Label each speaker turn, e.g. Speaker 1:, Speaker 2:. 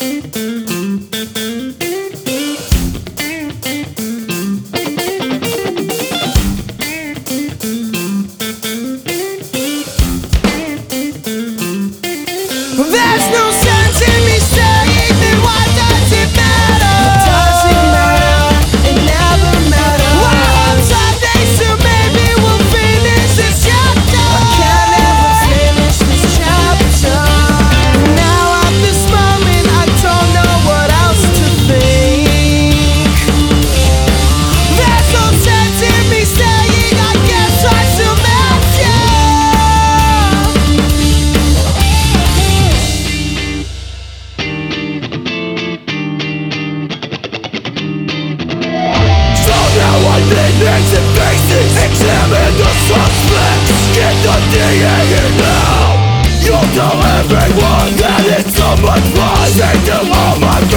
Speaker 1: There's no sense in me saying that why does it matter? It doesn't matter, it never matters. Well, I hope someday soon maybe we'll finish this chapter. I can't ever finish this chapter. Now at this moment I don't know what else to think. There's no sense in me saying I guess I still met you.
Speaker 2: Names and faces, examine the suspects. Get the DA here now. You'll tell everyone that it's someone's fault. Take them all my